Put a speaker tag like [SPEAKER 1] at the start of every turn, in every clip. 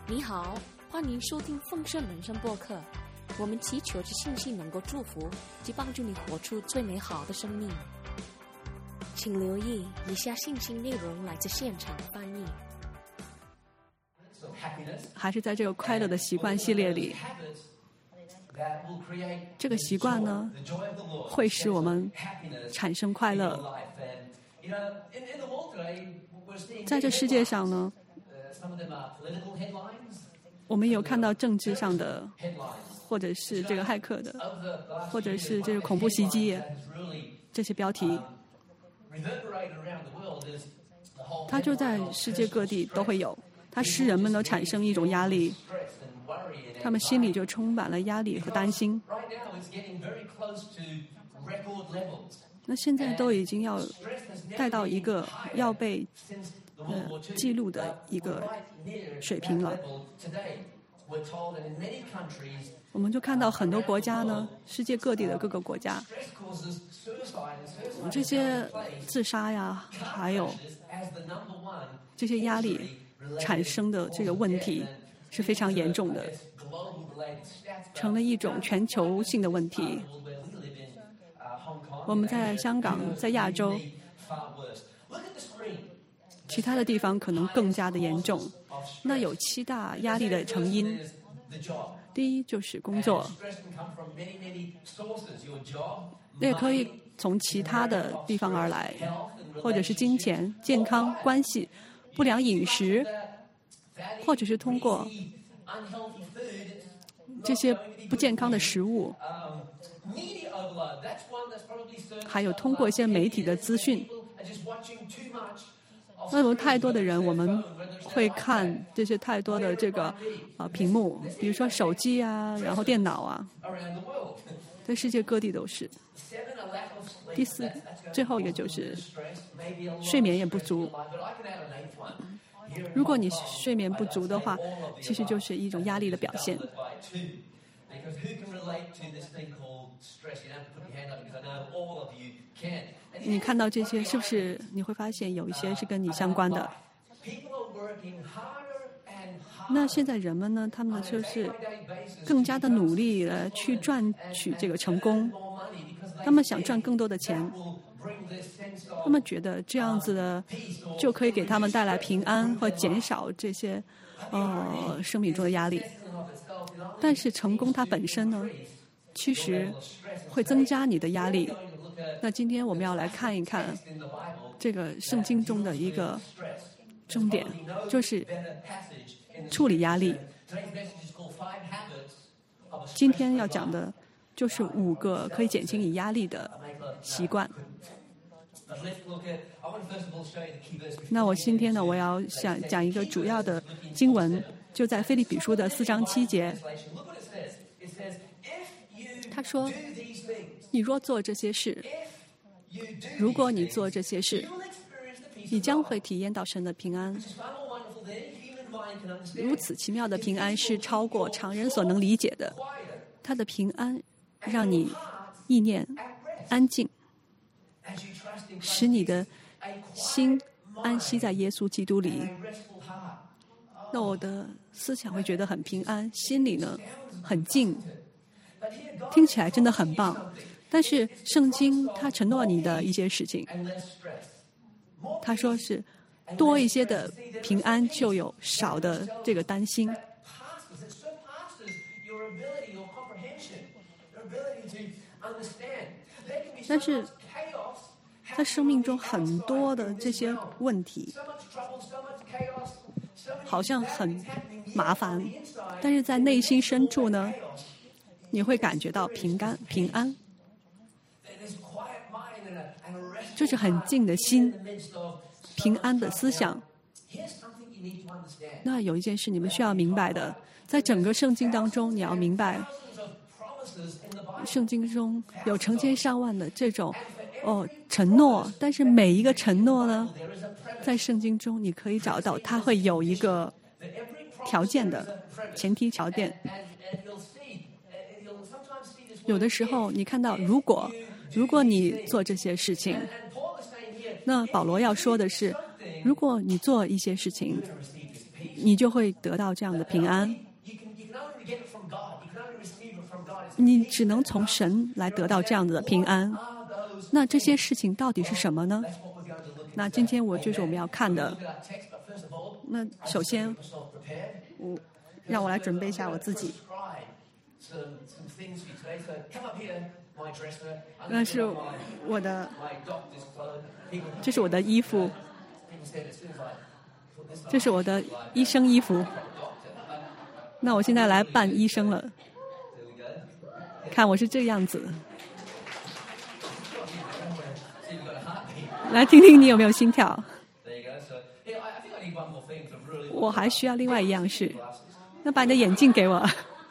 [SPEAKER 1] 你好，欢迎收听丰盛人生播客。我们祈求着信息能够祝福及帮助你活出最美好的生命。请留意以下信息内容来自现场翻译。
[SPEAKER 2] 还是在这个快乐的习惯系列里，这个习惯呢，会使我们产生快乐。在这世界上呢，我们有看到政治上的，或者是这个骇客的，或者是这个恐怖袭击这些标题，它就在世界各地都会有，它使人们都产生一种压力，他们心里就充满了压力和担心。那现在都已经要带到一个要被记录的一个水平了。我们就看到很多国家呢，世界各地的各个国家，这些自杀呀，还有这些压力产生的这个问题是非常严重的，成了一种全球性的问题。我们在香港，在亚洲，其他的地方可能更加的严重。那有7大压力的成因。第一就是工作，也可以从其他的地方而来，或者是金钱、健康、关系、不良饮食，或者是通过这些不健康的食物，还有通过一些媒体的资讯。那有太多的人，我们会看这些太多的这个屏幕，比如说手机啊，然后电脑啊，在世界各地都是。第4，最后一个就是睡眠也不足。如果你睡眠不足的话，其实就是一种压力的表现。你看到这些，是不是你会发现有一些是跟你相关的？那现在人们呢，他们就是更加的努力去赚取这个成功，他们想赚更多的钱，他们觉得这样子的就可以给他们带来平安和减少这些生命中的压力。但是成功它本身呢，其实会增加你的压力。那今天我们要来看一看这个圣经中的一个重点，就是处理压力。今天要讲的就是5个可以减轻你压力的习惯。那我今天呢，我要想讲一个主要的经文，就在腓立比书的4章7节。他说，你若做这些事，如果你做这些事，你将会体验到神的平安。如此奇妙的平安是超过常人所能理解的。他的平安让你意念安静，使你的心安息在耶稣基督里。那我的思想会觉得很平安，心里呢很静，听起来真的很棒。但是圣经他承诺你的一些事情，他说是多一些的平安，就有少的这个担心。但是在生命中很多的这些问题好像很麻烦，但是在内心深处呢，你会感觉到平安，就是很静的心，平安的思想。那有一件事你们需要明白的，在整个圣经当中，你要明白，圣经中有成千上万的这种承诺，但是每一个承诺呢，在圣经中你可以找到它会有一个条件的前提条件。有的时候你看到如果你做这些事情，那保罗要说的是，如果你做一些事情， 你就会得到这样的平安。你只能从神来得到这样的平安。那这些事情到底是什么呢？那今天就是我们要看的。那首先，让我来准备一下我自己。那是我的，这是我的衣服，这是我的医生衣服。那我现在来扮医生了，看我是这样子。来听听你有没有心跳。我还需要另外一样事，那把你的眼镜给我。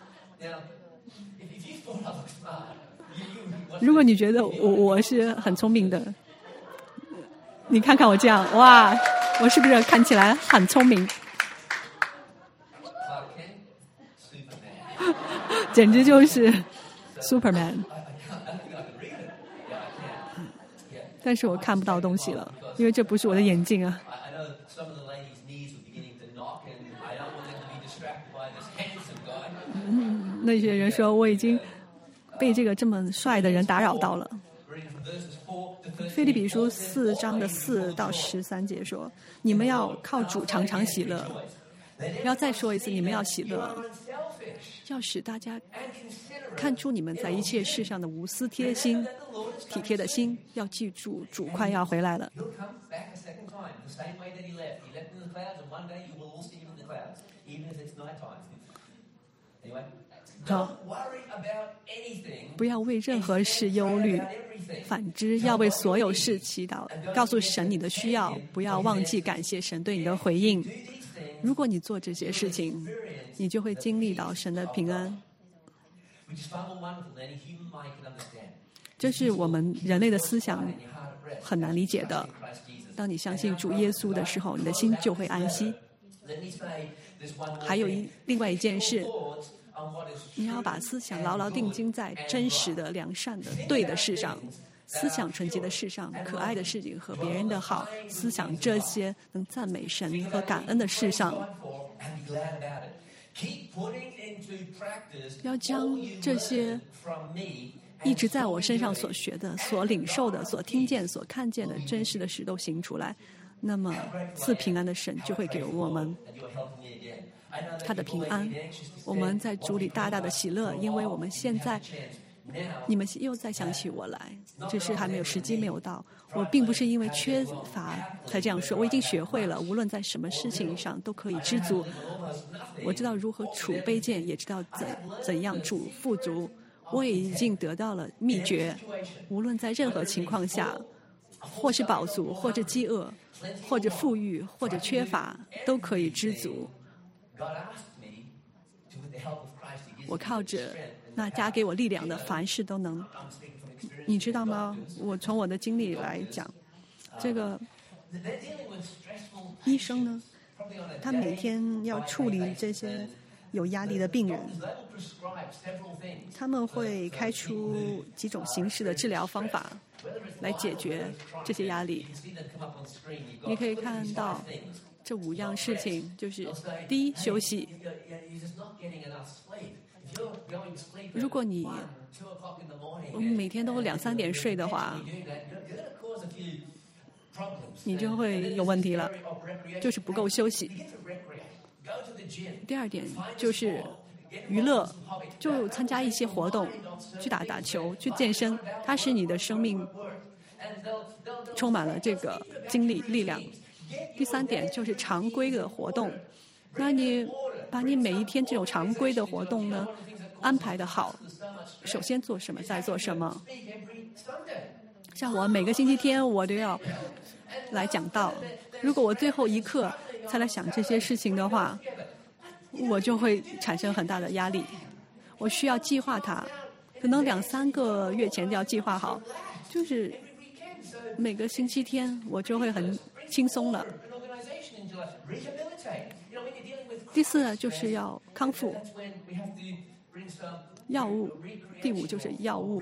[SPEAKER 2] 如果你觉得我是很聪明的，你看看我这样，哇，我是不是看起来很聪明？简直就是 Superman。但是我看不到东西了，因为这不是我的眼镜啊。那些人说我已经被这个这么帅的人打扰到了。腓立比书4章的4到13节说：“你们要靠主常常喜乐。”要再说一次，你们要喜乐，要使大家看出你们在一切事上的无私贴心、体贴的心。要记住，主快要回来了。好，不要为任何事忧虑，反之要为所有事祈祷，告诉神你的需要，不要忘记感谢神对你的回应。如果你做这些事情，你就会经历到神的平安。这是我们人类的思想很难理解的。当你相信主耶稣的时候，你的心就会安息。还有另外一件事，你要把思想牢牢定睛在真实的、良善的、对的事上，思想纯洁的事上，可爱的事情和别人的好，思想这些能赞美神和感恩的事上。要将这些一直在我身上所学的、所领受的、所听见、所看见的真实的事都行出来，那么赐平安的神就会给我们他的平安。我们在主里大大的喜乐，因为我们现在你们又再想起我来，只是还没有时机没有到。我并不是因为缺乏才这样说，我已经学会了，无论在什么事情上都可以知足。我知道如何储卑贱，也知道怎样主富足。我也已经得到了秘诀，无论在任何情况下，或是饱足，或者饥饿，或者富裕，或者缺乏，都可以知足。我靠着那加给我力量的，凡事都能。你知道吗？我从我的经历来讲，这个医生呢，他每天要处理这些有压力的病人，他们会开出几种形式的治疗方法来解决这些压力。你可以看到这5样事情，就是第一，休息。如果你每天都2、3点睡的话，你就会有问题了，就是不够休息。第二点就是娱乐，就参加一些活动，去打球，去健身，它使你的生命充满了这个精力、力量。第3点就是常规的活动，那你把你每一天这种常规的活动呢安排得好，首先做什么，再做什么。像我每个星期天我都要来讲道，如果我最后一刻才来想这些事情的话，我就会产生很大的压力。我需要计划它，可能2、3个月前就要计划好，就是每个星期天我就会很轻松了。第4呢，就是要康复，药物。第5就是药物。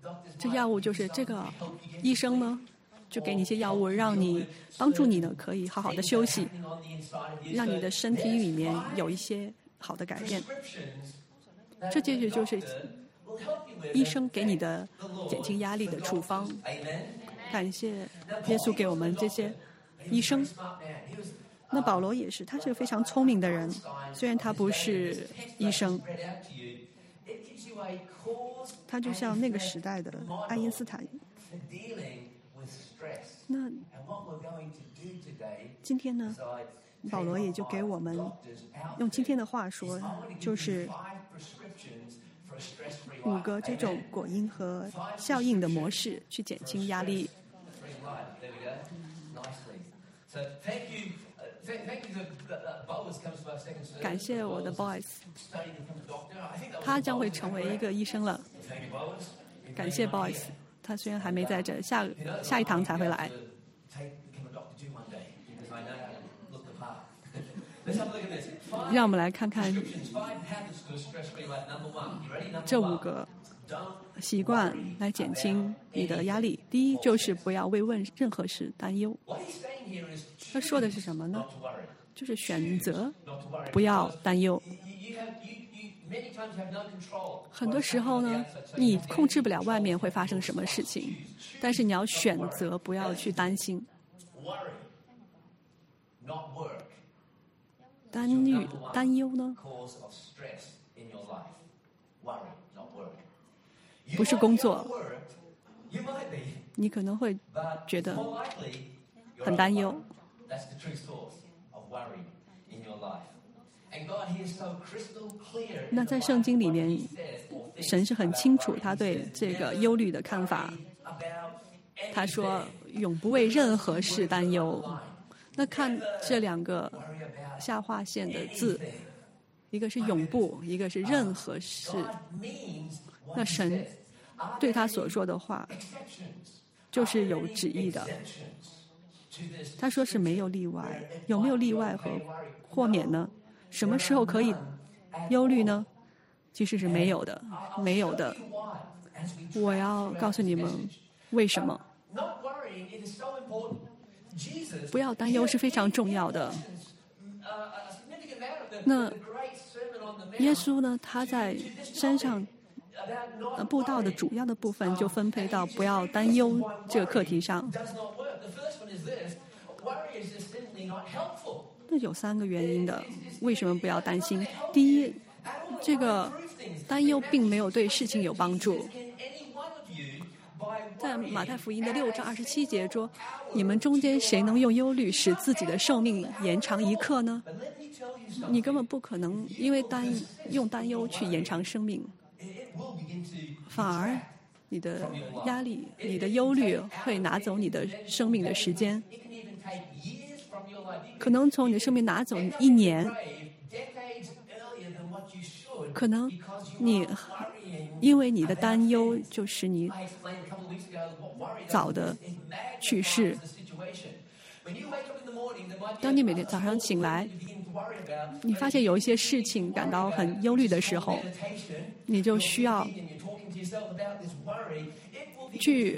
[SPEAKER 2] 这药物就是这个医生呢，就给你一些药物，让你帮助你呢可以好好的休息，让你的身体里面有一些好的改变。这就是医生给你的减轻压力的处方。感谢耶稣给我们这些医生。那保罗也是，他是个非常聪明的人，虽然他不是医生，他就像那个时代的爱因斯坦。那今天呢，保罗也就给我们用今天的话说，就是5个这种果因和效应的模式去减轻压力。感谢我的 Boys， 他将会成为一个医生了。感谢 Boys， 他虽然还没在这，下一堂才会来。让我们来看看这5个习惯来减轻你的压力。第一，就是不要为问任何事担忧。他说的是什么呢？就是选择不要担忧。很多时候呢，你控制不了外面会发生什么事情，但是你要选择不要去担心。担忧呢，不是工作，你可能会觉得很担忧。那在圣经里面，神是很清楚他对这个忧虑的看法。他说永不为任何事担忧。那看这2个下划线的字，一个是永不，一个是任何事。那神对他所说的话就是有旨意的。他说是没有例外。有没有例外和豁免呢？什么时候可以忧虑呢？其实是没有的，没有的。我要告诉你们为什么。不要担忧是非常重要的。那耶稣呢，他在山上布道的主要的部分就分配到不要担忧这个课题上。那有3个原因的，为什么不要担心？第一，这个担忧并没有对事情有帮助。在马太福音的6章27节说：“你们中间谁能用忧虑使自己的寿命延长1刻呢？”你根本不可能因为用担忧去延长生命，反而你的压力、你的忧虑会拿走你的生命的时间，可能从你的生命拿走1年，可能你因为你的担忧就使你早的去世。当你每天早上醒来，你发现有一些事情感到很忧虑的时候，你就需要去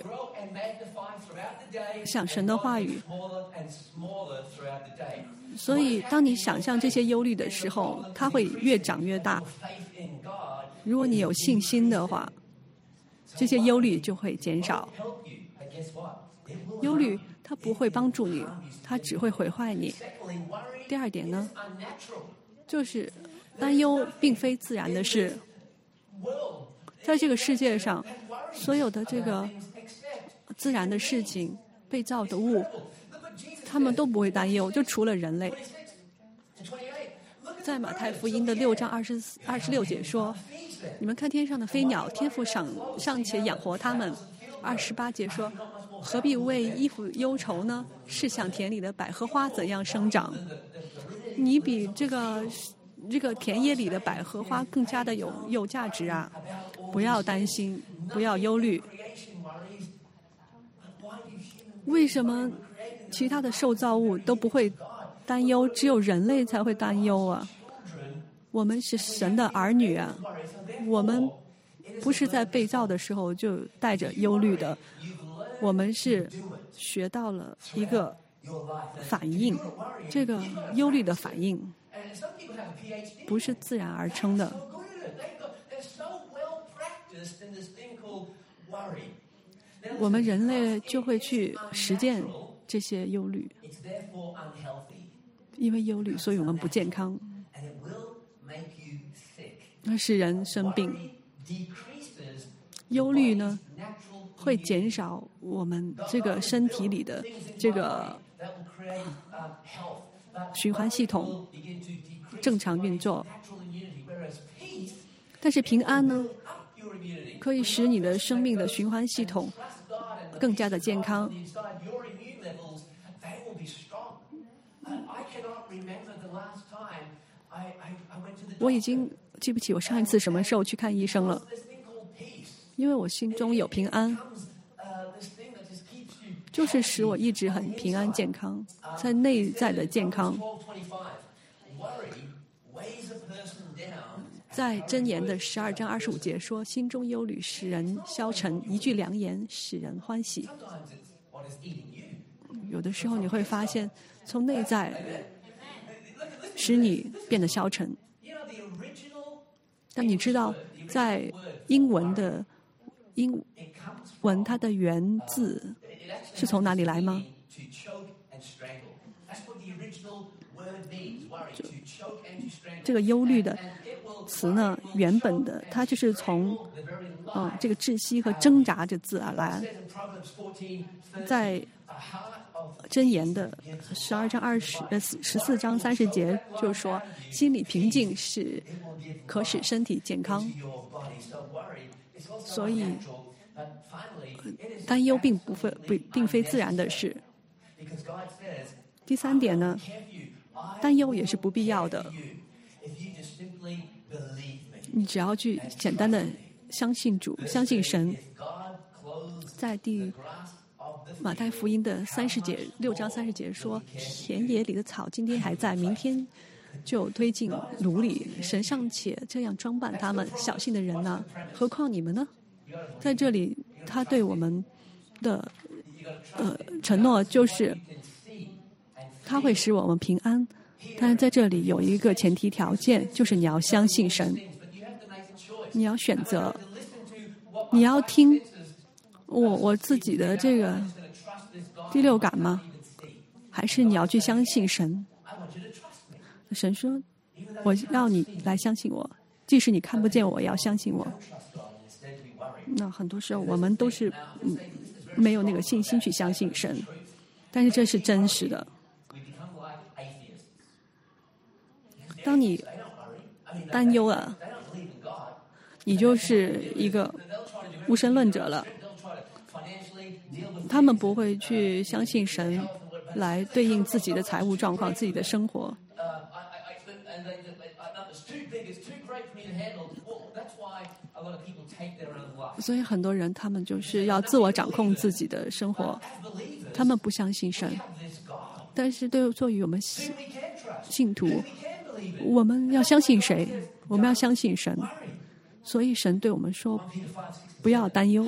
[SPEAKER 2] 想神的话语。所以当你想象这些忧虑的时候，它会越长越大。如果你有信心的话，这些忧虑就会减少。忧虑它不会帮助你，它只会毁坏你。第2点呢，就是担忧并非自然的事。在这个世界上，所有的这个自然的事情、被造的物，他们都不会担忧，就除了人类。在马太福音的6章26节说：“你们看天上的飞鸟，天父尚且养活它们。”28节说：“何必为衣服忧愁呢？试想田里的百合花怎样生长？你比这个田野里的百合花更加的有价值啊！不要担心，不要忧虑。为什么其他的受造物都不会担忧，只有人类才会担忧啊？我们是神的儿女啊，我们不是在被造的时候就带着忧虑的，我们是学到了一个反应，这个忧虑的反应不是自然而成的。我们人类就会去实践这些忧虑，因为忧虑，所以我们不健康，使人生病。忧虑呢，会减少我们这个身体里的这个循环系统正常运作。但是平安呢，可以使你的生命的循环系统更加的健康。我已经记不起我上一次什么时候去看医生了，因为我心中有平安，就是使我一直很平安健康，在内在的健康。在箴言的12章25节说：“心中忧虑使人消沉，一句良言使人欢喜。”有的时候你会发现，从内在使你变得消沉。但你知道，在英文它的原字是从哪里来吗？这个忧虑的词呢，原本的它就是从这个窒息和挣扎这字而来。在箴言的14章30节就是说，心里平静是可使身体健康。所以担忧并非自然的事。第三点呢，担忧也是不必要的。你只要去简单的相信主，相信神。在马太福音的6章30节说：“田野里的草今天还在，明天就推进炉里。神尚且这样装扮他们，小信的人呢？何况你们呢？”在这里，他对我们的承诺就是他会使我们平安。但是在这里有一个前提条件，就是你要相信神，你要选择，你要听我自己的这个第六感吗？还是你要去相信神？神说：“我要你来相信我，即使你看不见我，也要相信我。”那很多时候我们都是没有那个信心去相信神，但是这是真实的。当你担忧了，你就是一个无神论者了。他们不会去相信神来对应自己的财务状况、自己的生活。所以很多人他们就是要自我掌控自己的生活，他们不相信神。但是作为我们信徒，我们要相信谁？我们要相信神。所以神对我们说：“不要担忧。”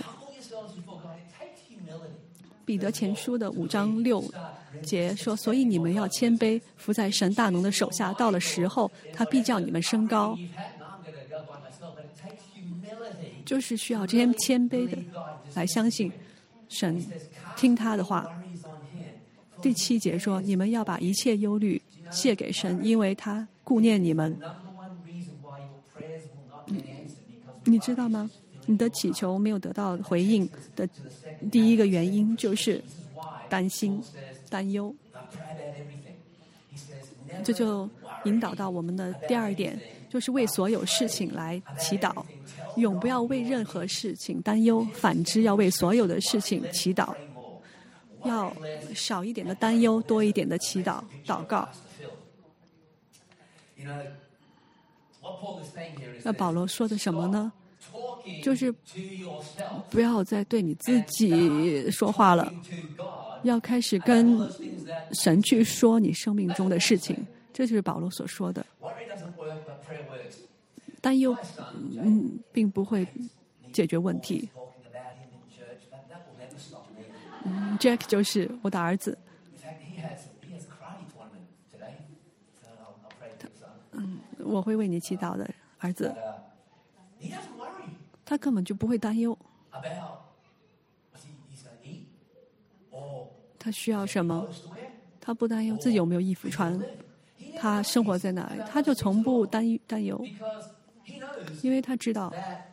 [SPEAKER 2] 彼得前书的5章6节说：“所以你们要谦卑，伏在神大能的手下。到了时候，他必叫你们升高。”就是需要这些谦卑的来相信神，听他的话。第7节说：“你们要把一切忧虑卸给神，因为他顾念你们。”你知道吗？你的祈求没有得到回应的第一个原因就是担心、担忧。这就引导到我们的第2点，就是为所有事情来祈祷，永不要为任何事情担忧，反之要为所有的事情祈祷。要少一点的担忧，多一点的祈祷、祷告。那保罗说的什么呢？就是不要再对你自己说话了，要开始跟神去说你生命中的事情。这就是保罗所说的。担忧并不会解决问题。Jack 就是我的儿子。我会为你祈祷的，儿子。他根本就不会担忧他需要什么，他不担忧自己有没有衣服穿，他生活在哪里，他就从不担忧，因为他知道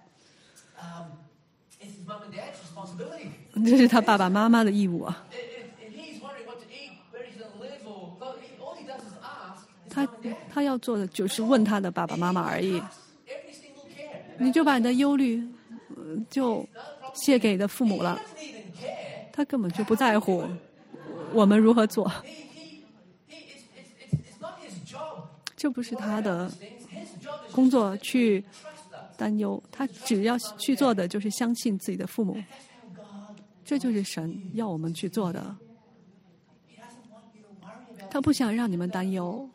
[SPEAKER 2] 这是他爸爸妈妈的义务啊。他要做的就是问他的爸爸妈妈而已。你就把你的忧虑就卸给你的父母了，他根本就不在乎我们如何做，这不是他的工作去担忧，他只要去做的就是相信自己的父母，这就是神要我们去做的。他不想让你们担忧，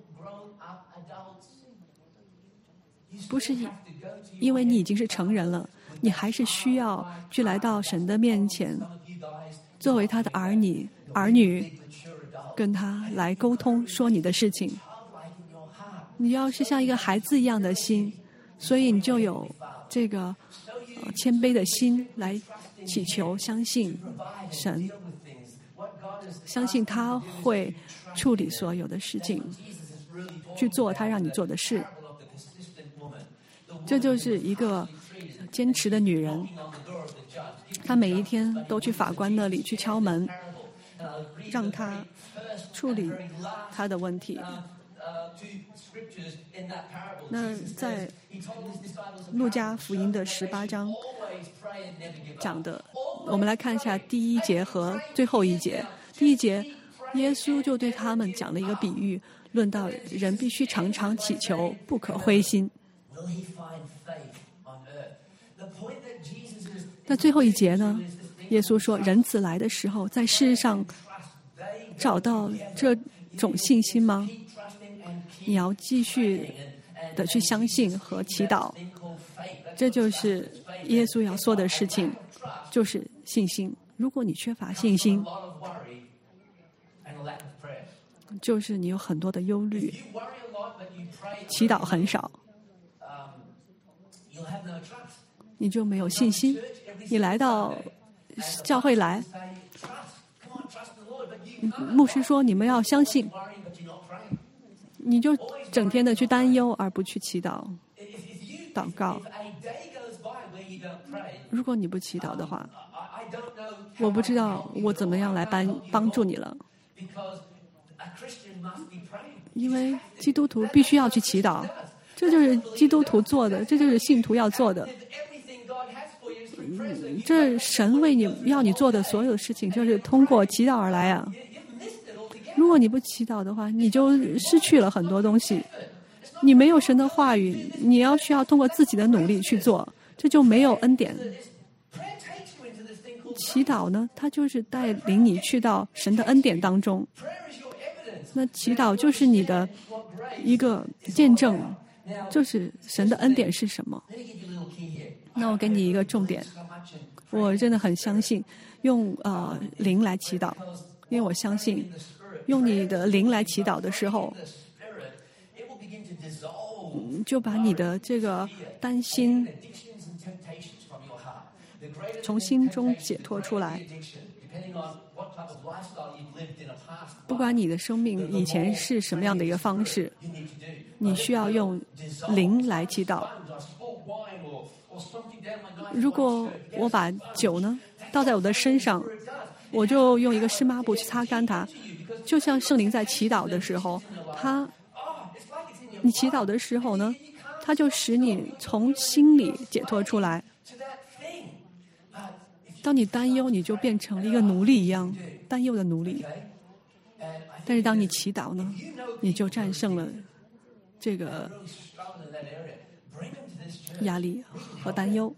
[SPEAKER 2] 不是因为你已经是成人了，你还是需要去来到神的面前，作为他的儿女，跟他来沟通，说你的事情。你要是像一个孩子一样的心，所以你就有这个谦卑的心来祈求，相信神，相信他会处理所有的事情，去做他让你做的事。这就是一个坚持的女人，她每一天都去法官那里去敲门，让他处理他的问题。那在路加福音的18章讲的，我们来看一下第1节和最后1节。第1节，耶稣就对他们讲了一个比喻，论到人必须常常祈求，不可灰心。那最后1节呢？耶稣说，人子来的时候，在世上找到这种信心吗？你要继续的去相信和祈祷，这就是耶稣要说的事情，就是信心。如果你缺乏信心，就是你有很多的忧虑，祈祷很少，你就没有信心。你来到教会来，牧师说你们要相信，你就整天的去担忧而不去祈祷祷告。如果你不祈祷的话，我不知道我怎么样来帮助你了。因为基督徒必须要去祈祷，这就是基督徒做的，这就是信徒要做的。这神为你要你做的所有事情，就是通过祈祷而来啊。如果你不祈祷的话，你就失去了很多东西。你没有神的话语，你需要通过自己的努力去做，这就没有恩典。祈祷呢，它就是带领你去到神的恩典当中。那祈祷就是你的一个见证，就是神的恩典是什么。那我给你一个重点，我真的很相信用灵来祈祷，因为我相信用你的灵来祈祷的时候，就把你的这个担心从心中解脱出来。不管你的生命以前是什么样的一个方式，你需要用灵来祈祷。如果我把酒呢倒在我的身上，我就用一个湿抹布去擦干它，就像圣灵在祈祷的时候，你祈祷的时候呢，它就使你从心里解脱出来。当你担忧，你就变成了一个奴隶一样，担忧的奴隶。但是当你祈祷呢，你就战胜了这个压力和担忧。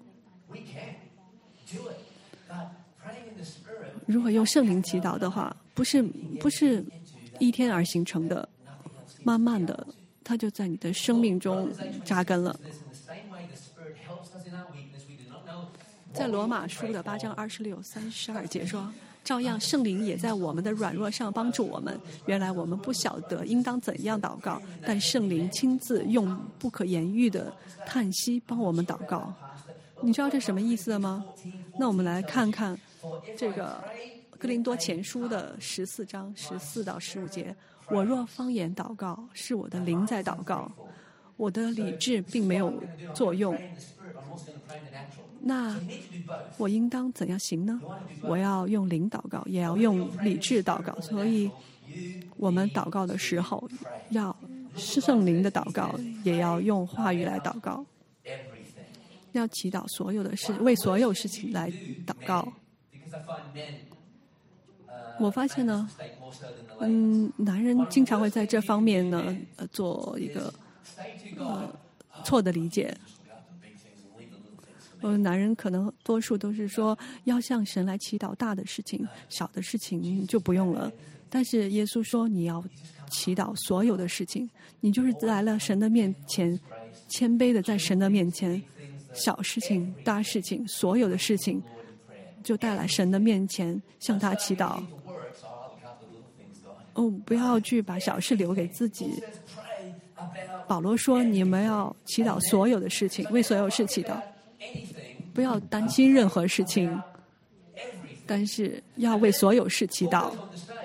[SPEAKER 2] 如果用圣灵祈祷的话，不是一天而形成的，慢慢的，它就在你的生命中扎根了。 在罗马书的8章26、32节说，照样圣灵也在我们的软弱上帮助我们。原来我们不晓得应当怎样祷告，但圣灵亲自用不可言喻的叹息帮我们祷告。你知道这什么意思吗？那我们来看看这个哥林多前书的14章14到15节。我若方言祷告，是我的灵在祷告，我的理智并没有作用。那我应当怎样行呢？我要用灵祷告，也要用理智祷告。所以我们祷告的时候，要圣灵的祷告，也要用话语来祷告，要祈祷所有的事，为所有事情来祷告。我发现呢，男人经常会在这方面呢，做一个错的理解。男人可能多数都是说要向神来祈祷大的事情，小的事情就不用了。但是耶稣说你要祈祷所有的事情，你就是来了神的面前，谦卑的在神的面前，小事情、大事情，所有的事情就带来神的面前，向他祈祷。不要去把小事留给自己。保罗说你们要祈祷所有的事情，为所有事祈祷，不要担心任何事情，但是要为所有事祈祷。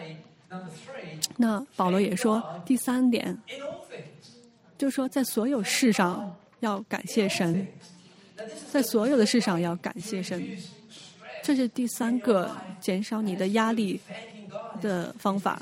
[SPEAKER 2] 那保罗也说第3点，就是说在所有事上要感谢神，在所有的事上要感谢神。这是第3个减少你的压力的方法。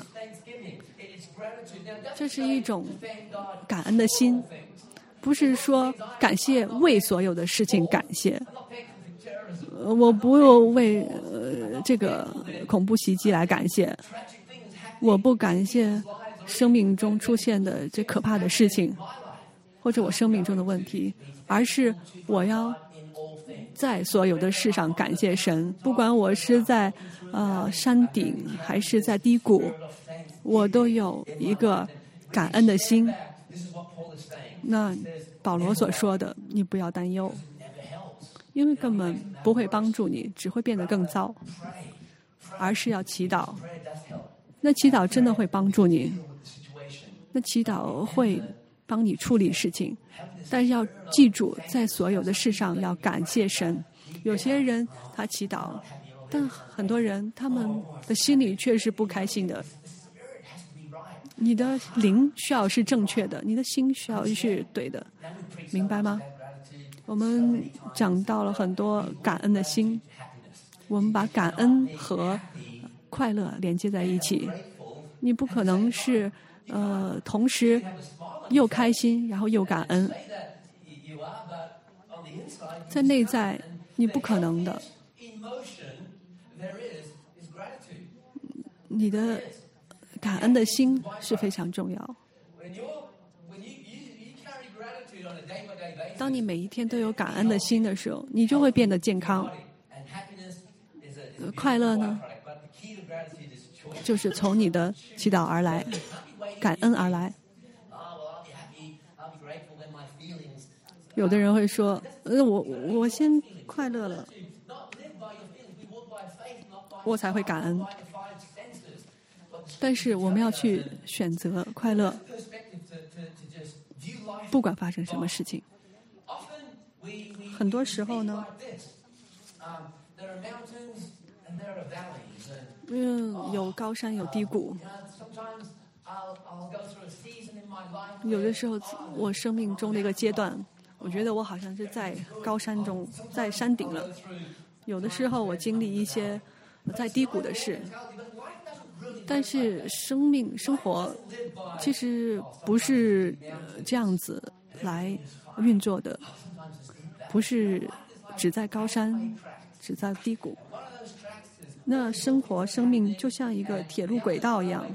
[SPEAKER 2] 这是一种感恩的心，不是说感谢为所有的事情感谢。我不用为这个恐怖袭击来感谢，我不感谢生命中出现的这可怕的事情，或者我生命中的问题，而是我要在所有的事上感谢神，不管我是在山顶还是在低谷，我都有一个感恩的心。那保罗所说的，你不要担忧，因为根本不会帮助你，只会变得更糟，而是要祈祷。那祈祷真的会帮助你，那祈祷会帮你处理事情，但是要记住，在所有的事上要感谢神。有些人他祈祷，但很多人他们的心里却是不开心的。你的灵需要是正确的，你的心需要是对的，明白吗？我们讲到了很多感恩的心，我们把感恩和快乐连接在一起。你不可能是同时又开心然后又感恩，在内在你不可能的。你的感恩的心是非常重要。当你每一天都有感恩的心的时候，你就会变得健康。快乐呢，就是从你的祈祷而来，感恩而来。有的人会说，我先快乐了，我才会感恩。但是我们要去选择快乐，不管发生什么事情。很多时候呢，有高山有低谷。有的时候，我生命中的一个阶段，我觉得我好像是在高山中，在山顶了。有的时候，我经历一些在低谷的事。但是生活其实不是这样子来运作的，不是只在高山，只在低谷。那生命就像一个铁路轨道一样，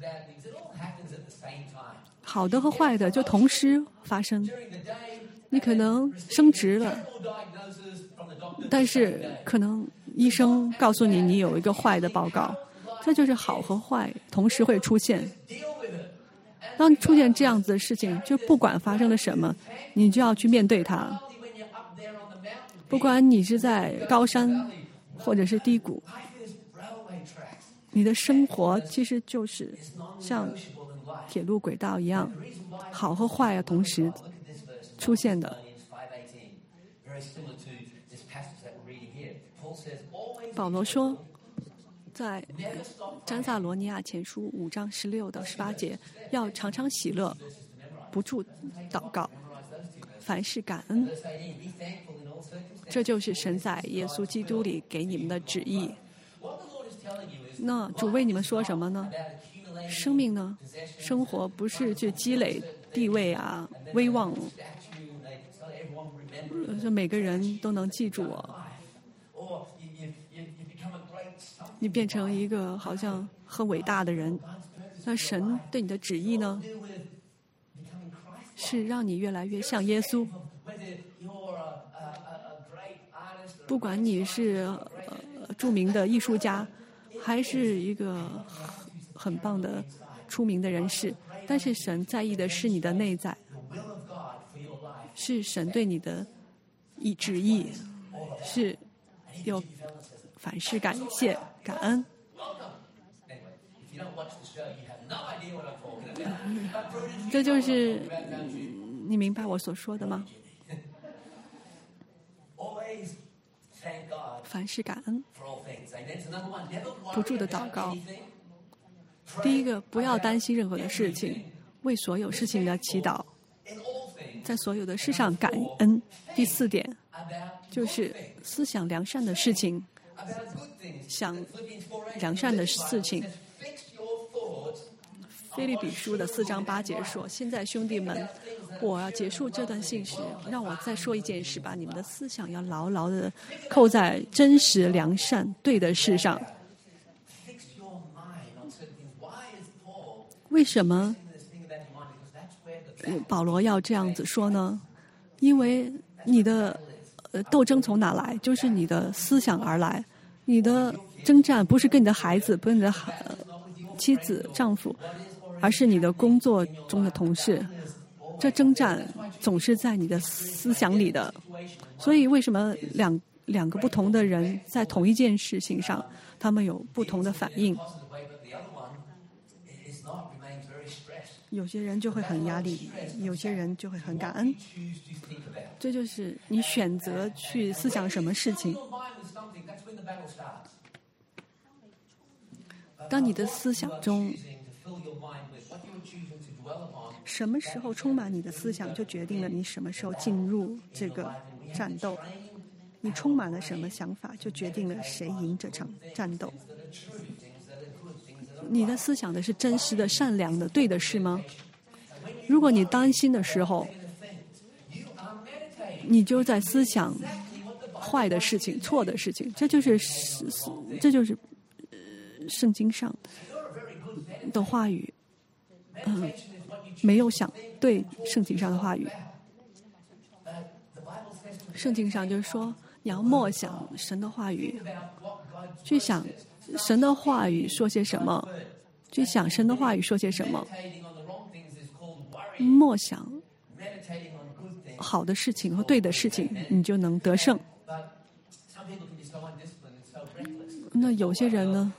[SPEAKER 2] 好的和坏的就同时发生。你可能升职了，但是可能医生告诉你你有一个坏的报告。这就是好和坏同时会出现。当出现这样子的事情，就不管发生了什么，你就要去面对它。 不管你是在高山或者是低谷，你的生活其实就是像铁路轨道一样，好和坏啊同时出现的。保罗说，在迦萨罗尼亚前书5章16到18节，要常常喜乐，不住祷告，凡事感恩。这就是神在耶稣基督里给你们的旨意。那主为你们说什么呢？生命呢？生活不是去积累地位啊、威望，说每个人都能记住我。你变成一个好像很伟大的人，那神对你的旨意呢？是让你越来越像耶稣。不管你是著名的艺术家，还是一个很棒的出名的人士，但是神在意的是你的内在，是神对你的旨意，是有凡事感谢感恩。这就是你明白我所说的吗？凡事感恩，不住的祷告。第一个，不要担心任何的事情，为所有事情的祈祷，在所有的事上感恩。第4点，就是思想良善的事情，想良善的事情。腓立比书的4章8节说：“现在兄弟们，我要结束这段信时，让我再说一件事吧。你们的思想要牢牢的扣在真实、良善、对的事上。”为什么保罗要这样子说呢？因为你的斗争从哪来？就是你的思想而来。你的征战不是跟你的孩子，不是你的妻子、丈夫，而是你的工作中的同事。这征战总是在你的思想里的。所以为什么两个不同的人在同一件事情上，他们有不同的反应？有些人就会很压力，有些人就会很感恩。这就是你选择去思想什么事情。当你的思想中什么时候充满你的思想，就决定了你什么时候进入这个战斗。你充满了什么想法，就决定了谁赢这场战斗。你的思想的是真实的、善良的、对的事吗？如果你担心的时候，你就在思想坏的事情、错的事情。这就是圣经上的话语，没有想对圣经上的话语。圣经上就是说，你要默想神的话语，去想神的话语说些什么，去想神的话语说些什么。默想好的事情和对的事情，你就能得胜。那有些人呢，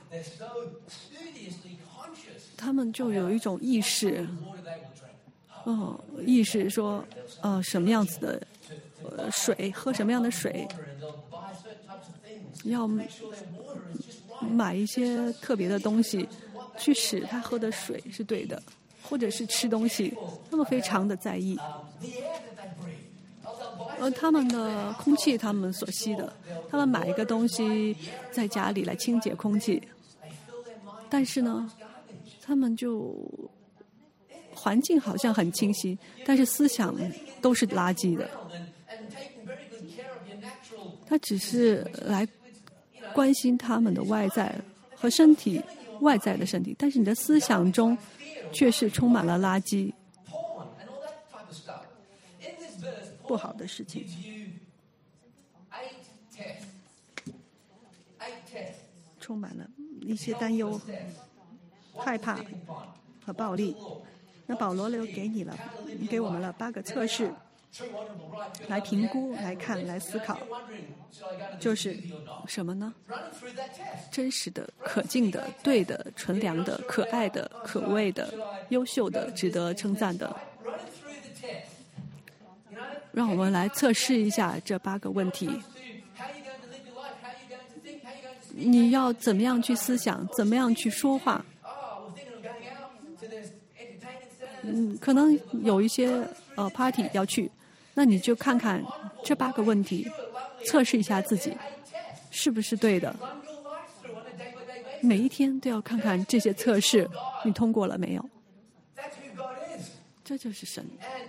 [SPEAKER 2] 他们就有一种意识，意识说，什么样子的水，喝什么样的水，要买一些特别的东西，去使他喝的水是对的，或者是吃东西，他们非常的在意。他们的空气，他们所吸的，他们买一个东西在家里来清洁空气，但是呢，他们就环境好像很清晰，但是思想都是垃圾的。他只是来关心他们的外在和身体，外在的身体，但是你的思想中却是充满了垃圾，不好的事情。充满了一些担忧、害怕和暴力。那保罗给我们了8个测试， 来评估、来看、来思考，就是什么呢？真实的、可敬的、对的、纯良的、可爱的、可畏的、优秀的、值得称赞的。让我们来测试一下这8个问题。你要怎么样去思想？怎么样去说话？可能有一些party 要去，那你就看看这8个问题，测试一下自己是不是对的。每一天都要看看这些测试，你通过了没有？这就是神。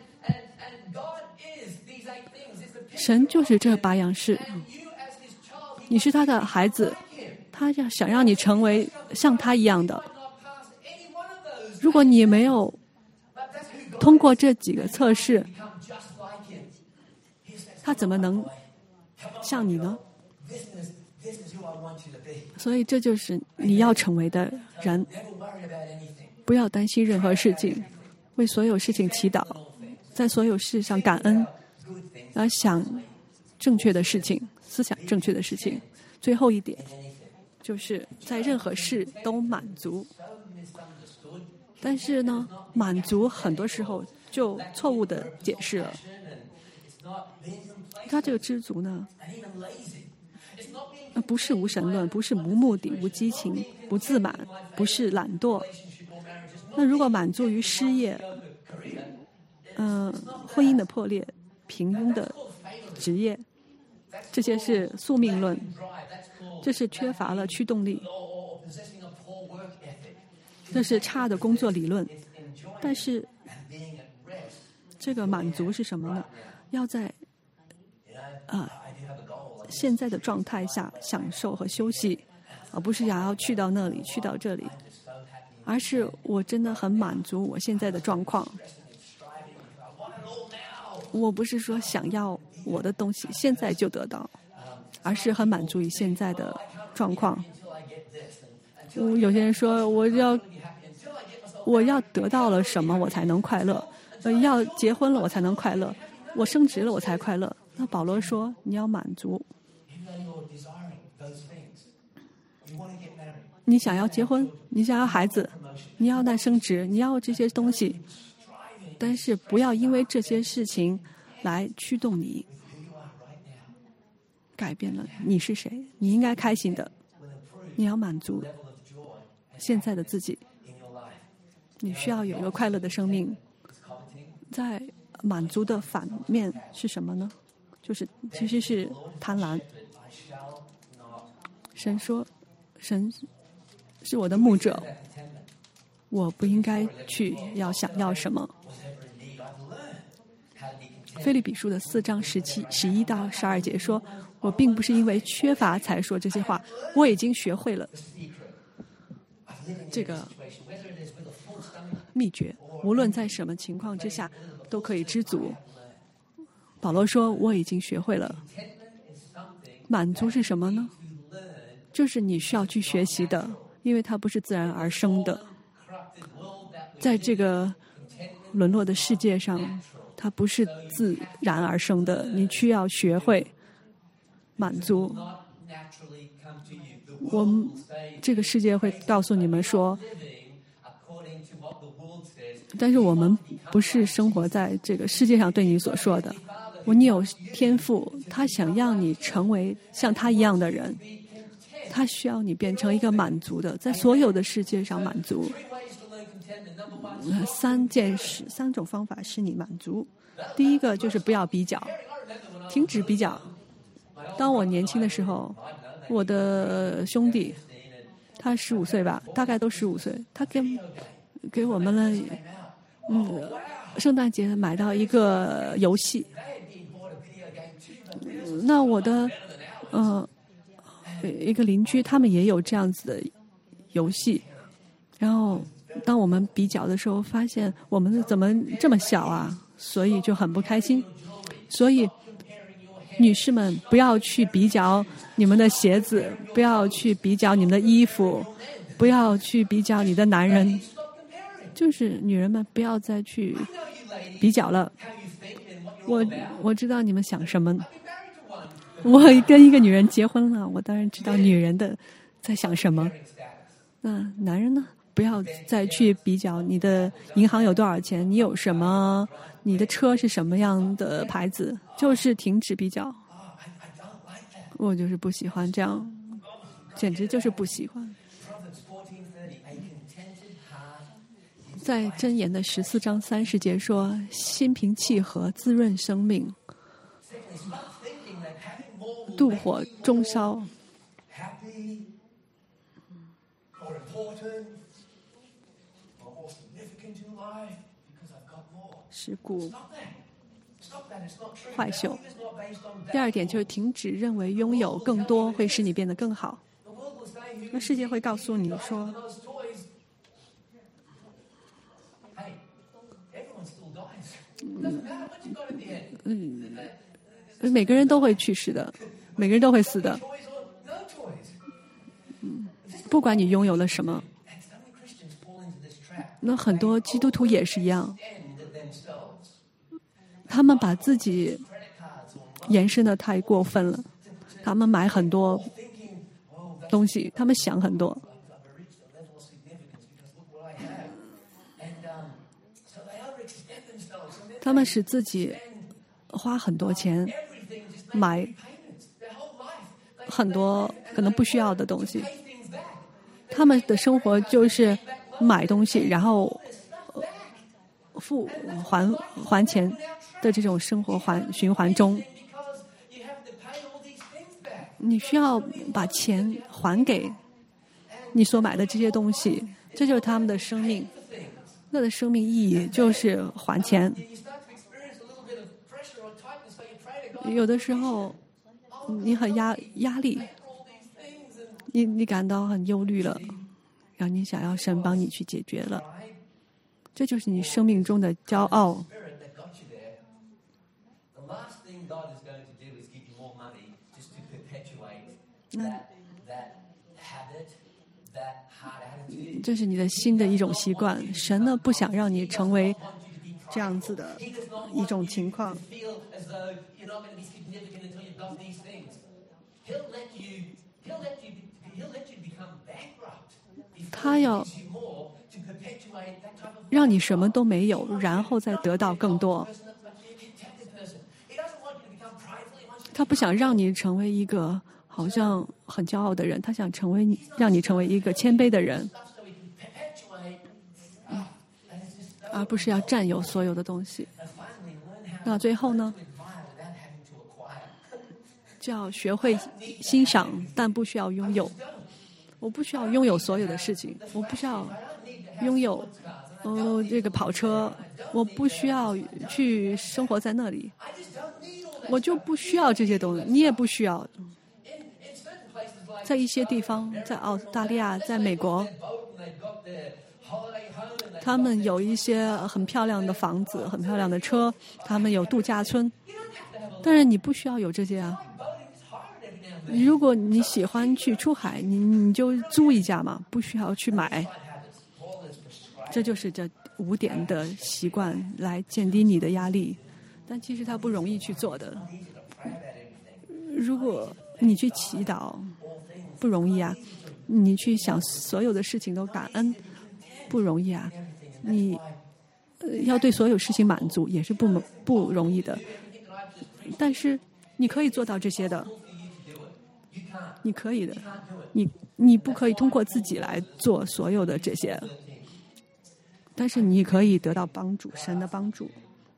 [SPEAKER 2] 神就是这8样事。你是他的孩子，他想让你成为像他一样的。如果你没有通过这几个测试，他怎么能像你呢？所以这就是你要成为的人。不要担心任何事情，为所有事情祈祷，在所有事上感恩，要想正确的事情，思想正确的事情。最后一点就是在任何事都满足。但是呢，满足很多时候就错误的解释了。他这个知足呢，不是无神论，不是无目的、无激情、不自满，不是懒惰。那如果满足于失业、婚姻的破裂、平庸的职业，这些是宿命论，这是缺乏了驱动力，这是差的工作理论。但是这个满足是什么呢？要在现在的状态下享受和休息，而不是想要去到那里去到这里，而是我真的很满足我现在的状况。我不是说想要我的东西现在就得到，而是很满足于现在的状况。有些人说我要得到了什么我才能快乐，要结婚了我才能快乐，我升职了我才快乐。那保罗说你要满足，你想要结婚，你想要孩子，你要升职，你要这些东西，但是不要因为这些事情来驱动你，改变了你是谁。你应该开心的，你要满足现在的自己，你需要有一个快乐的生命。在满足的反面是什么呢？就是其实是贪婪。神说，神是我的牧者，我不应该去想要什么。腓立比书的4章11到12节说，我并不是因为缺乏才说这些话，我已经学会了这个秘诀，无论在什么情况之下都可以知足。保罗说我已经学会了。满足是什么呢？就是你需要去学习的，因为它不是自然而生的。在这个沦落的世界上，它不是自然而生的，你需要学会满足。我们这个世界会告诉你们说，但是我们不是生活在这个世界上对你所说的。你有天赋，他想让你成为像他一样的人，他需要你变成一个满足的，在所有的世界上满足。3种方法使你满足。第一个就是不要比较，停止比较。当我年轻的时候，我的兄弟他15岁吧，大概都15岁，他给我们了圣诞节买到一个游戏。那我的一个邻居他们也有这样子的游戏，然后当我们比较的时候，发现我们怎么这么小啊，所以就很不开心。所以女士们不要去比较你们的鞋子，不要去比较你们的衣服，不要去比较你的男人，就是女人们不要再去比较了。 我知道你们想什么。我跟一个女人结婚了，我当然知道女人的在想什么。那男人呢？不要再去比较你的银行有多少钱，你有什么，你的车是什么样的牌子，就是停止比较。我就是不喜欢这样，简直就是不喜欢。在箴言的14章30节说：“心平气和，滋润生命；妒火中烧。”是故坏秀。第二点就是停止认为拥有更多会使你变得更好。那世界会告诉你说，每个人都会去世的，每个人都会死的。不管你拥有了什么，那很多基督徒也是一样，他们把自己延伸的太过分了，他们买很多东西，他们想很多，他们使自己花很多钱买很多可能不需要的东西，他们的生活就是买东西，然后还钱的这种生活循环中，你需要把钱还给你所买的这些东西，这就是他们的生命。那的生命意义就是还钱。有的时候你很压力，你感到很忧虑了，然后你想要神帮你去解决了，这就是你生命中的骄傲。这是你的新的一种习惯。神呢，不想让你成为这样子的一种情况。他要让你什么都没有，然后再得到更多。他不想让你成为一个好像很骄傲的人，他想让你成为一个谦卑的人，而不是要占有所有的东西。那最后呢，就要学会欣赏，但不需要拥有。我不需要拥有所有的事情，我不需要拥有这个跑车，我不需要去生活在那里，我就不需要这些东西，你也不需要。在一些地方，在澳大利亚，在美国，他们有一些很漂亮的房子，很漂亮的车，他们有度假村，但是你不需要有这些啊。如果你喜欢去出海，你就租一架嘛，不需要去买。这就是这5点的习惯来减低你的压力，但其实它不容易去做的。如果你去祈祷，不容易啊；你去想所有的事情都感恩，不容易啊；你要对所有事情满足，也是不容易的。但是你可以做到这些的。你可以的，你不可以通过自己来做所有的这些，但是你可以得到帮助，神的帮助。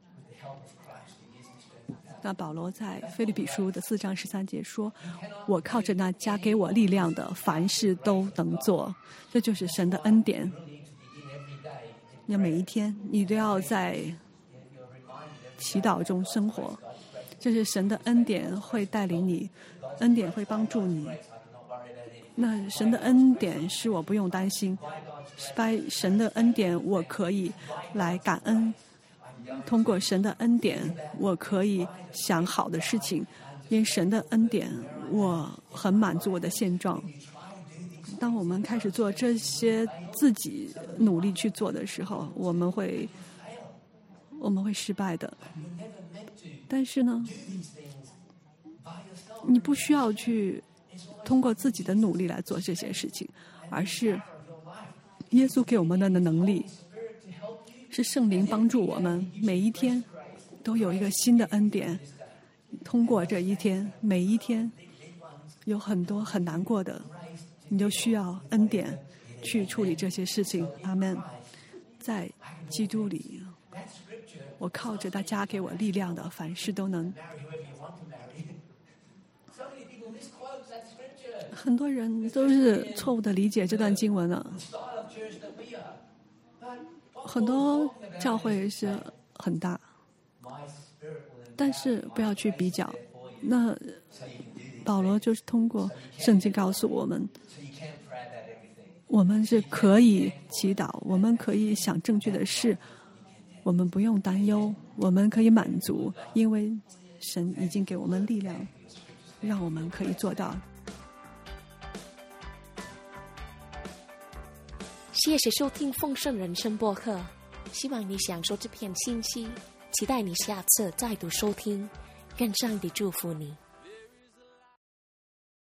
[SPEAKER 2] 那保罗在腓立比书的4章13节说：“我靠着那加给我力量的，凡事都能做。”这就是神的恩典。那每一天你都要在祈祷中生活，这是神的恩典会带领你。恩典会帮助你，那神的恩典是我不用担心，神的恩典我可以来感恩，通过神的恩典我可以想好的事情，因神的恩典我很满足我的现状。当我们开始做这些自己努力去做的时候，我们会我们会失败的。但是呢，你不需要去通过自己的努力来做这些事情，而是耶稣给我们的能力，是圣灵帮助我们每一天都有一个新的恩典。通过这一天，每一天有很多很难过的，你就需要恩典去处理这些事情。阿们。在基督里，我靠着他加给我力量的，凡事都能。很多人都是错误的理解这段经文了。很多教会是很大，但是不要去比较。那保罗就是通过圣经告诉我们，我们是可以祈祷，我们可以想正确的事，我们不用担忧，我们可以满足，因为神已经给我们力量，让我们可以做到。
[SPEAKER 1] 谢谢收听丰盛人生播客，希望你享受这片信息，期待你下次再度收听，愿上帝祝福你。